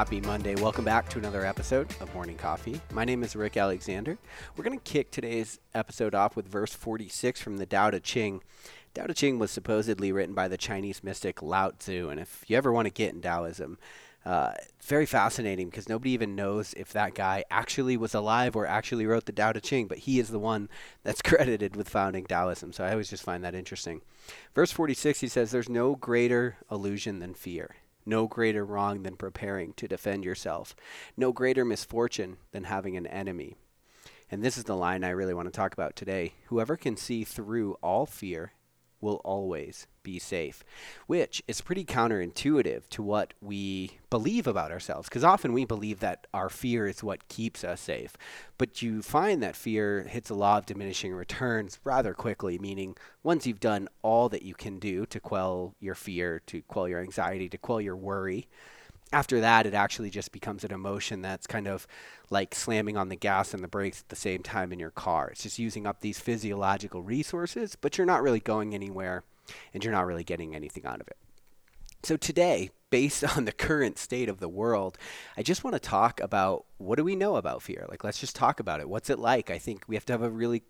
Happy Monday. Welcome back to another episode of Morning Coffee. My name is Rick Alexander. We're going to kick today's episode off with verse 46 from the Tao Te Ching. Tao Te Ching was supposedly written by the Chinese mystic Lao Tzu, and if you ever want to get in Taoism, very fascinating because nobody even knows if that guy actually was alive or actually wrote the Tao Te Ching, but he is the one that's credited with founding Taoism, so I always just find that interesting. Verse 46, he says, "There's no greater illusion than fear. No greater wrong than preparing to defend yourself. No greater misfortune than having an enemy." And this is the line I really want to talk about today. Whoever can see through all fear will always be safe, which is pretty counterintuitive to what we believe about ourselves, because often we believe that our fear is what keeps us safe. But you find that fear hits a law of diminishing returns rather quickly, meaning once you've done all that you can do to quell your fear, to quell your anxiety, to quell your worry, after that, it actually just becomes an emotion that's kind of like slamming on the gas and the brakes at the same time in your car. It's just using up these physiological resources, but you're not really going anywhere and you're not really getting anything out of it. So today, based on the current state of the world, I just want to talk about what do we know about fear? Like, let's just talk about it. What's it like? I think we have to have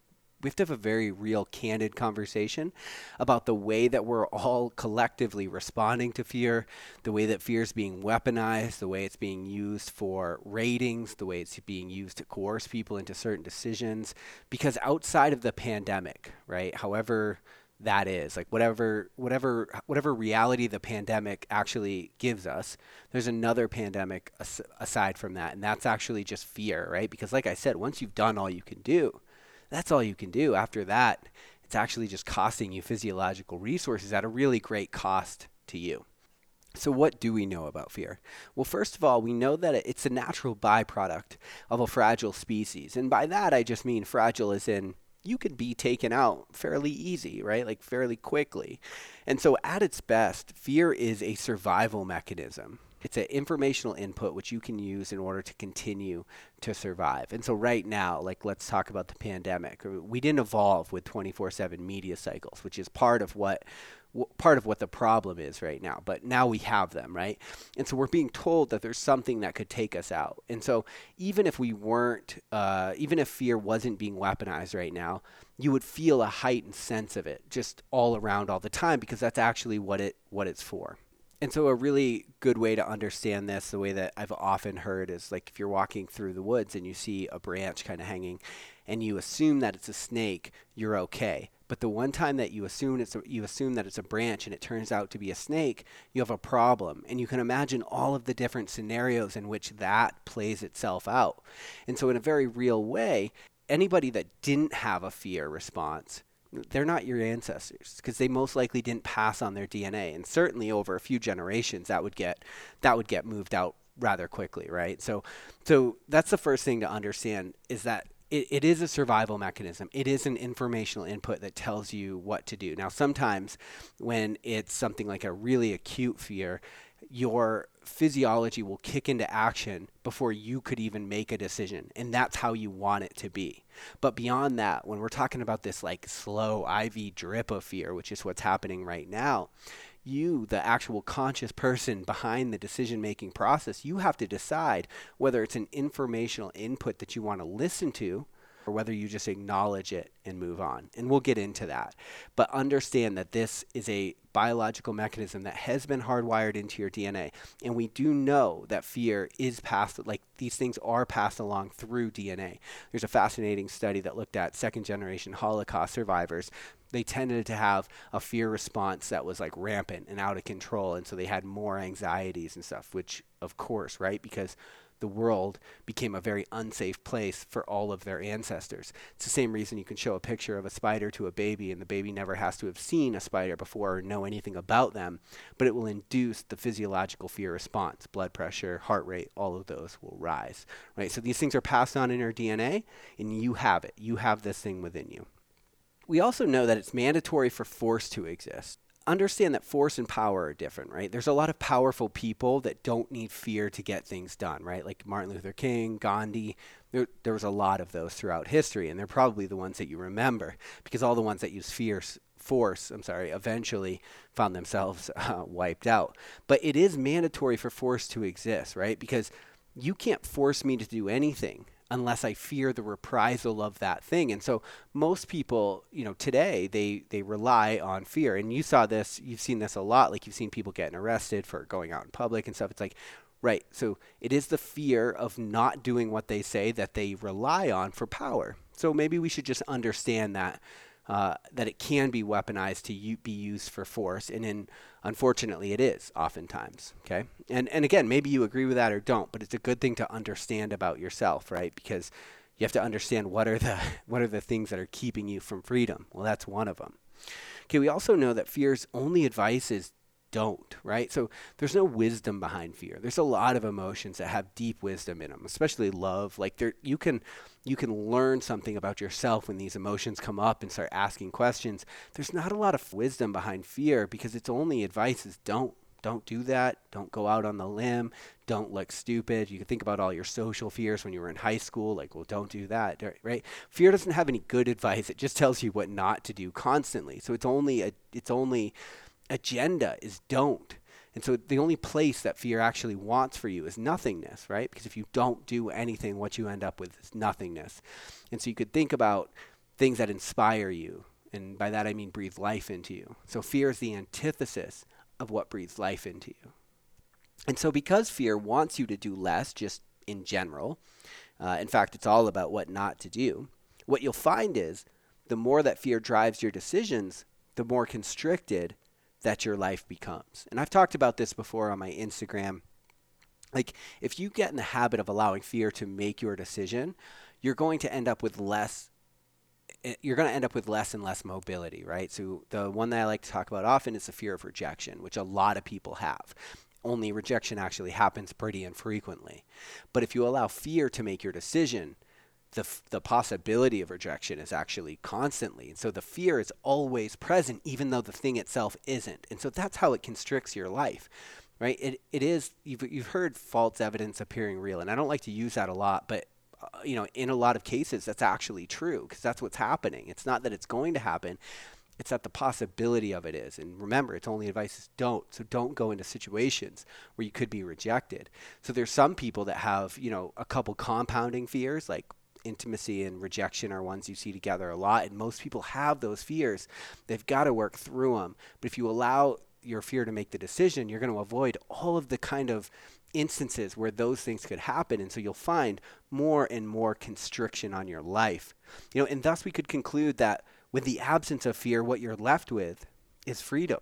a very real, candid conversation about the way that we're all collectively responding to fear, the way that fear is being weaponized, the way it's being used for ratings, the way it's being used to coerce people into certain decisions. Because outside of the pandemic, right, however that is, like whatever reality the pandemic actually gives us, there's another pandemic aside from that, and that's actually just fear, right? Because like I said, once you've done all you can do, that's all you can do. After that, it's actually just costing you physiological resources at a really great cost to you. So what do we know about fear? Well, first of all, we know that it's a natural byproduct of a fragile species. And by that, I just mean fragile as in you could be taken out fairly easy, right? Like fairly quickly. And so at its best, fear is a survival mechanism. It's an informational input which you can use in order to continue to survive. And so right now, like let's talk about the pandemic. We didn't evolve with 24/7 media cycles, which is part of what the problem is right now. But now we have them, right? And so we're being told that there's something that could take us out. And so even if fear wasn't being weaponized right now, you would feel a heightened sense of it just all around all the time, because that's actually what it's for. And so a really good way to understand this, the way that I've often heard, is like if you're walking through the woods and you see a branch kind of hanging and you assume that it's a snake, you're okay. But the one time that you assume that it's a branch and it turns out to be a snake, you have a problem. And you can imagine all of the different scenarios in which that plays itself out. And so in a very real way, anybody that didn't have a fear response, they're not your ancestors, because they most likely didn't pass on their DNA. And certainly over a few generations, that would get moved out rather quickly, right? So that's the first thing to understand, is that it is a survival mechanism. It is an informational input that tells you what to do. Now, sometimes when it's something like a really acute fear, your physiology will kick into action before you could even make a decision. And that's how you want it to be. But beyond that, when we're talking about this like slow IV drip of fear, which is what's happening right now, you, the actual conscious person behind the decision-making process, you have to decide whether it's an informational input that you want to listen to, or whether you just acknowledge it and move on. And we'll get into that. But understand that this is a biological mechanism that has been hardwired into your DNA. And we do know that fear is passed, like these things are passed along through DNA. There's a fascinating study that looked at second-generation Holocaust survivors. They tended to have a fear response that was like rampant and out of control. And so they had more anxieties and stuff, which of course, right? Because the world became a very unsafe place for all of their ancestors. It's the same reason you can show a picture of a spider to a baby and the baby never has to have seen a spider before or know anything about them, but it will induce the physiological fear response. Blood pressure, heart rate, all of those will rise, right? So these things are passed on in our DNA, and you have it. You have this thing within you. We also know that it's mandatory for force to exist. understand that force and power are different, right? There's a lot of powerful people that don't need fear to get things done, right? Like Martin Luther King, Gandhi. There was a lot of those throughout history, and they're probably the ones that you remember because all the ones that use force, eventually found themselves wiped out. But it is mandatory for force to exist, right? Because you can't force me to do anything unless I fear the reprisal of that thing. And so most people, today they rely on fear. And you've seen this a lot. Like you've seen people getting arrested for going out in public and stuff. It's like, right. So it is the fear of not doing what they say that they rely on for power. So maybe we should just understand that it can be weaponized to be used for force, and unfortunately it is oftentimes, okay? And again, maybe you agree with that or don't, but it's a good thing to understand about yourself, right? Because you have to understand what are the things that are keeping you from freedom. Well, that's one of them. Okay, we also know that fear's only advice is don't, right? So there's no wisdom behind fear. There's a lot of emotions that have deep wisdom in them, especially love. Like you can learn something about yourself when these emotions come up and start asking questions. There's not a lot of wisdom behind fear because its only advice is don't do that. Don't go out on the limb. Don't look stupid. You can think about all your social fears when you were in high school, like, well, don't do that, right? Fear doesn't have any good advice. It just tells you what not to do constantly. So its only agenda is don't. And so the only place that fear actually wants for you is nothingness, right? Because if you don't do anything, what you end up with is nothingness. And so you could think about things that inspire you. And by that, I mean breathe life into you. So fear is the antithesis of what breathes life into you. And so because fear wants you to do less, just in general, in fact, it's all about what not to do, what you'll find is the more that fear drives your decisions, the more constricted that your life becomes. And I've talked about this before on my Instagram. Like if you get in the habit of allowing fear to make your decision, you're going to end up with less and less mobility, right? So the one that I like to talk about often is the fear of rejection, which a lot of people have. Only rejection actually happens pretty infrequently. But if you allow fear to make your decision, the possibility of rejection is actually constantly. And so the fear is always present, even though the thing itself isn't. And so that's how it constricts your life, right? It is, you've heard false evidence appearing real. And I don't like to use that a lot, but in a lot of cases, that's actually true because that's what's happening. It's not that it's going to happen. It's that the possibility of it is. And remember, its only advice is don't. So don't go into situations where you could be rejected. So there's some people that have, a couple compounding fears, like intimacy and rejection are ones you see together a lot. And most people have those fears. They've got to work through them. But if you allow your fear to make the decision, you're going to avoid all of the kind of instances where those things could happen. And so you'll find more and more constriction on your life. And thus we could conclude that with the absence of fear, what you're left with is freedom.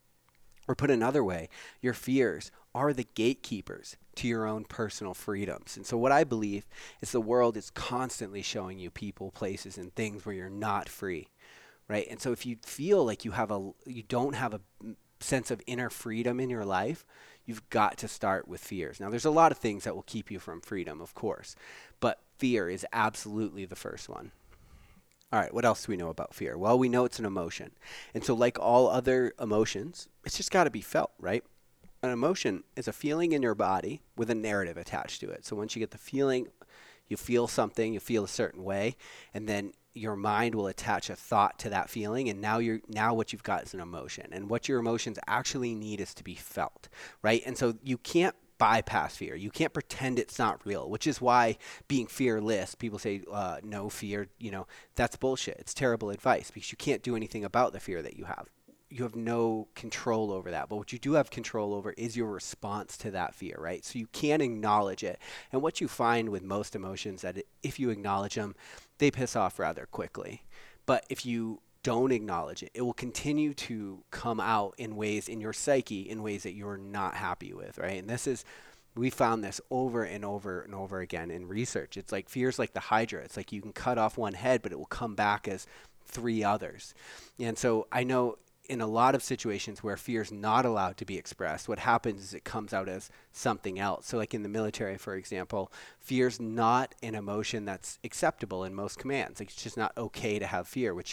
Or put another way, your fears are the gatekeepers to your own personal freedoms. And so what I believe is the world is constantly showing you people, places, and things where you're not free, right? And so if you feel like you don't have a sense of inner freedom in your life, you've got to start with fears. Now, there's a lot of things that will keep you from freedom, of course, but fear is absolutely the first one. All right, what else do we know about fear? Well, we know it's an emotion. And so like all other emotions, it's just got to be felt, right? An emotion is a feeling in your body with a narrative attached to it. So once you get the feeling, you feel something, you feel a certain way, and then your mind will attach a thought to that feeling, and now what you've got is an emotion. And what your emotions actually need is to be felt, right? And so you can't bypass fear. You can't pretend it's not real, which is why being fearless, people say no fear, that's bullshit. It's terrible advice because you can't do anything about the fear that you have. You have no control over that. But what you do have control over is your response to that fear, right? So you can acknowledge it. And what you find with most emotions that if you acknowledge them, they piss off rather quickly. But if you don't acknowledge it, it will continue to come out in ways in your psyche, in ways that you're not happy with, right? And we found this over and over and over again in research. It's like fear's like the Hydra. It's like you can cut off one head, but it will come back as 3 others. And so I know in a lot of situations where fear is not allowed to be expressed, what happens is it comes out as something else. So like in the military, for example, fear's not an emotion that's acceptable in most commands. Like it's just not okay to have fear, which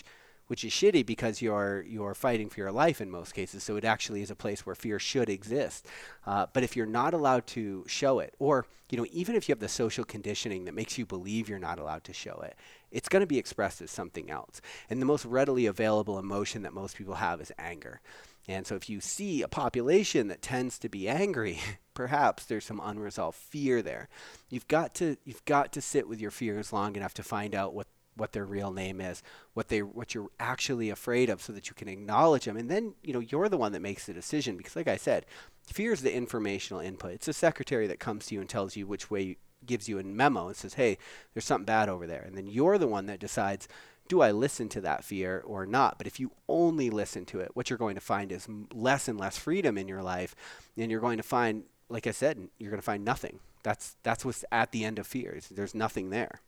which is shitty because you're fighting for your life in most cases. So it actually is a place where fear should exist. But if you're not allowed to show it, or even if you have the social conditioning that makes you believe you're not allowed to show it, it's going to be expressed as something else. And the most readily available emotion that most people have is anger. And so if you see a population that tends to be angry, perhaps there's some unresolved fear there. You've got to sit with your fears long enough to find out what their real name is, what you're actually afraid of, so that you can acknowledge them. And then, you're the one that makes the decision, because like I said, fear is the informational input. It's a secretary that comes to you and tells you which way, gives you a memo and says, hey, there's something bad over there. And then you're the one that decides, do I listen to that fear or not? But if you only listen to it, what you're going to find is less and less freedom in your life. And you're going to find, like I said, you're going to find nothing. That's what's at the end of fear. There's nothing there.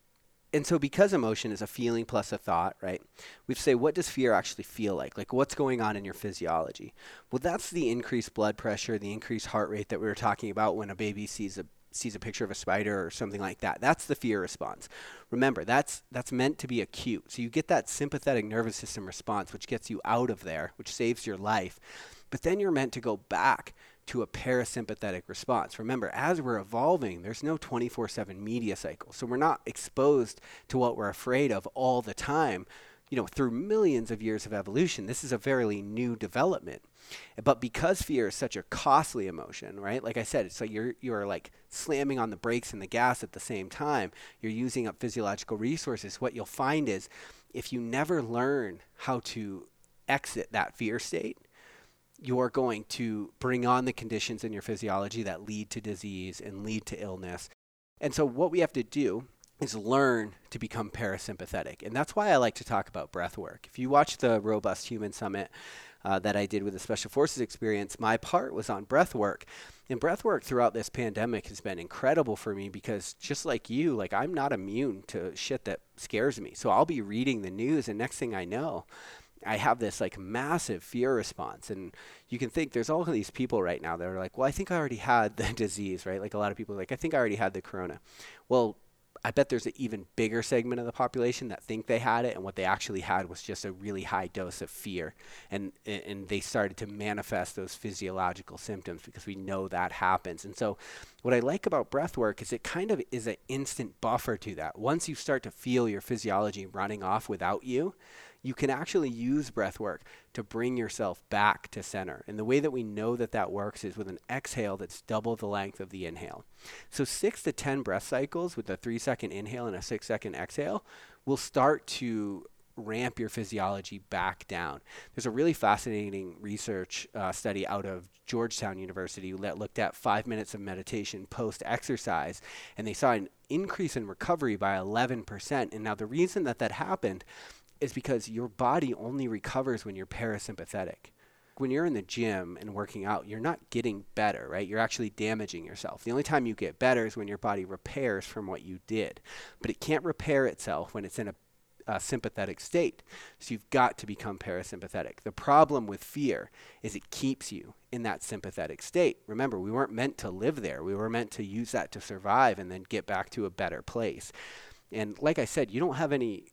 And so because emotion is a feeling plus a thought, right, we say, what does fear actually feel like? Like, what's going on in your physiology? Well, that's the increased blood pressure, the increased heart rate that we were talking about when a baby sees a picture of a spider or something like that. That's the fear response. Remember, that's meant to be acute. So you get that sympathetic nervous system response, which gets you out of there, which saves your life. But then you're meant to go back to a parasympathetic response. Remember, as we're evolving, there's no 24/7 media cycle. So we're not exposed to what we're afraid of all the time. Through millions of years of evolution, this is a fairly new development. But because fear is such a costly emotion, right? Like I said, it's like you're like slamming on the brakes and the gas at the same time. You're using up physiological resources. What you'll find is, if you never learn how to exit that fear state, you're going to bring on the conditions in your physiology that lead to disease and lead to illness. And so what we have to do is learn to become parasympathetic. And that's why I like to talk about breath work. If you watch the Robust Human Summit that I did with the Special Forces experience, my part was on breath work. And breath work throughout this pandemic has been incredible for me, because just like you, like, I'm not immune to shit that scares me. So I'll be reading the news, and next thing I know, I have this like massive fear response. And you can think there's all of these people right now that are like, well, I think I already had the disease, right? Like, a lot of people are like, I think I already had the corona. Well, I bet there's an even bigger segment of the population that think they had it, and what they actually had was just a really high dose of fear. And they started to manifest those physiological symptoms, because we know that happens. And so what I like about breath work is it kind of is an instant buffer to that. Once you start to feel your physiology running off without you, you can actually use breath work to bring yourself back to center. And the way that we know that that works is with an exhale that's double the length of the inhale. So 6 to 10 breath cycles with a 3-second inhale and a 6-second exhale will start to ramp your physiology back down. There's a really fascinating research study out of Georgetown University that looked at 5 minutes of meditation post-exercise, and they saw an increase in recovery by 11%. And now the reason that happened is because your body only recovers when you're parasympathetic. When you're in the gym and working out, you're not getting better, right? You're actually damaging yourself. The only time you get better is when your body repairs from what you did. But it can't repair itself when it's in a sympathetic state. So you've got to become parasympathetic. The problem with fear is it keeps you in that sympathetic state. Remember, we weren't meant to live there. We were meant to use that to survive and then get back to a better place. And like I said, you don't have any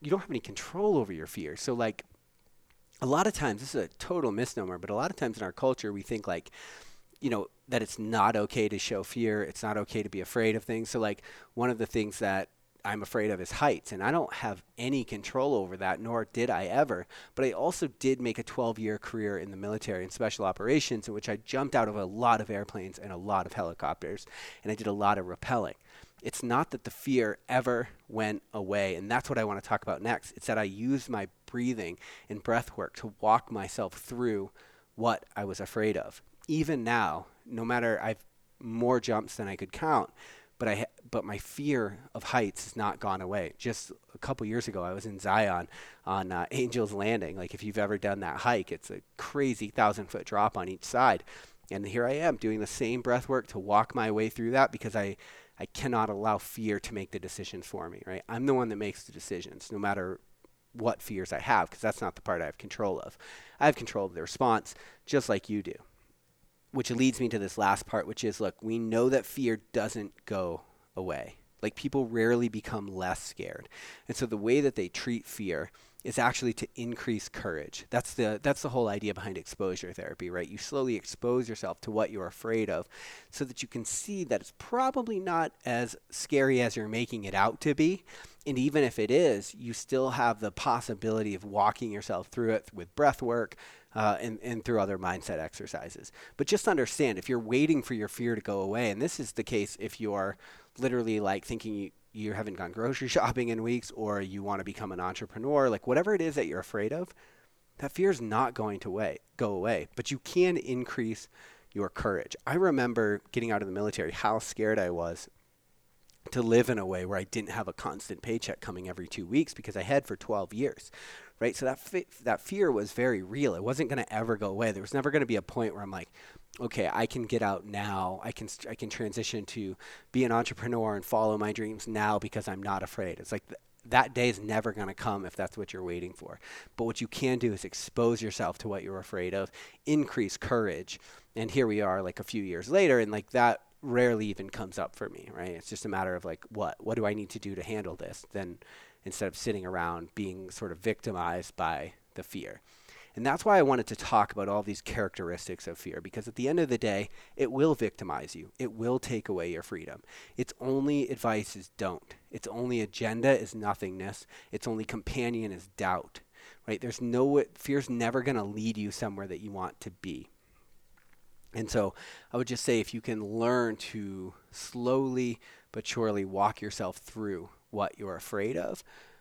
control over your fear. So like, a lot of times, this is a total misnomer, but a lot of times in our culture, we think like, that it's not okay to show fear. It's not okay to be afraid of things. So like, one of the things that I'm afraid of is heights, and I don't have any control over that, nor did I ever. But I also did make a 12-year career in the military and special operations, in which I jumped out of a lot of airplanes and a lot of helicopters, and I did a lot of rappelling. It's not that the fear ever went away, and that's what I want to talk about next. It's that I used my breathing and breath work to walk myself through what I was afraid of. Even now, no matter, I've more jumps than I could count, but my fear of heights has not gone away. Just a couple years ago, I was in Zion on Angel's Landing. Like, if you've ever done that hike, it's a crazy 1,000-foot drop on each side. And here I am doing the same breath work to walk my way through that, because I cannot allow fear to make the decisions for me, right? I'm the one that makes the decisions, no matter what fears I have, because that's not the part I have control of. I have control of the response, just like you do. Which leads me to this last part, which is, look, we know that fear doesn't go away. Like, people rarely become less scared. And so the way that they treat fear is actually to increase courage. That's the whole idea behind exposure therapy, right? You slowly expose yourself to what you're afraid of so that you can see that it's probably not as scary as you're making it out to be. And even if it is, you still have the possibility of walking yourself through it with breath work and through other mindset exercises. But just understand, if you're waiting for your fear to go away, and this is the case if you're literally like thinking you haven't gone grocery shopping in weeks, or you want to become an entrepreneur, like whatever it is that you're afraid of, that fear is not going to go away, but you can increase your courage. I remember getting out of the military, how scared I was to live in a way where I didn't have a constant paycheck coming every 2 weeks, because I had for 12 years, right? So that fear was very real. It wasn't going to ever go away. There was never going to be a point where I'm like, okay, I can get out now. I can transition to be an entrepreneur and follow my dreams now because I'm not afraid. It's like that day is never going to come if that's what you're waiting for. But what you can do is expose yourself to what you're afraid of, increase courage. And here we are like a few years later, and like that rarely even comes up for me, right? It's just a matter of like, what do I need to do to handle this? Then instead of sitting around being sort of victimized by the fear. And that's why I wanted to talk about all these characteristics of fear, because at the end of the day, it will victimize you. It will take away your freedom. Its only advice is don't. Its only agenda is nothingness. Its only companion is doubt, right? Fear's never going to lead you somewhere that you want to be. And so I would just say, if you can learn to slowly but surely walk yourself through what you're afraid of,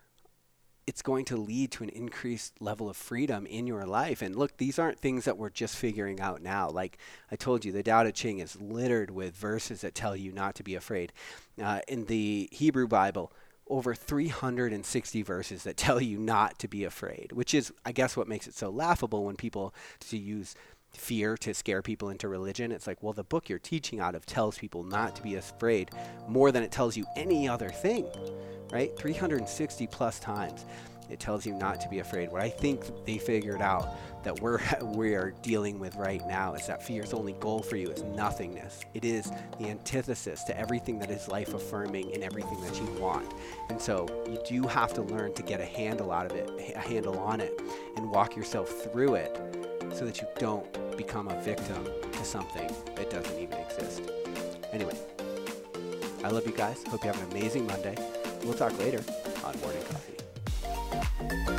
it's going to lead to an increased level of freedom in your life. And look, these aren't things that we're just figuring out now. Like I told you, the Tao Te Ching is littered with verses that tell you not to be afraid. In the Hebrew Bible, over 360 verses that tell you not to be afraid, which is, I guess, what makes it so laughable when people to use fear to scare people into religion. It's like, well, the book you're teaching out of tells people not to be afraid more than it tells you any other thing, right? 360 plus times it tells you not to be afraid. What I think they figured out that we are dealing with right now is that fear's only goal for you is nothingness. It is the antithesis to everything that is life affirming and everything that you want. And so you do have to learn to get a handle on it and walk yourself through it so that you don't become a victim to something that doesn't even exist. Anyway, I love you guys. Hope you have an amazing Monday. We'll talk later on Morning Coffee.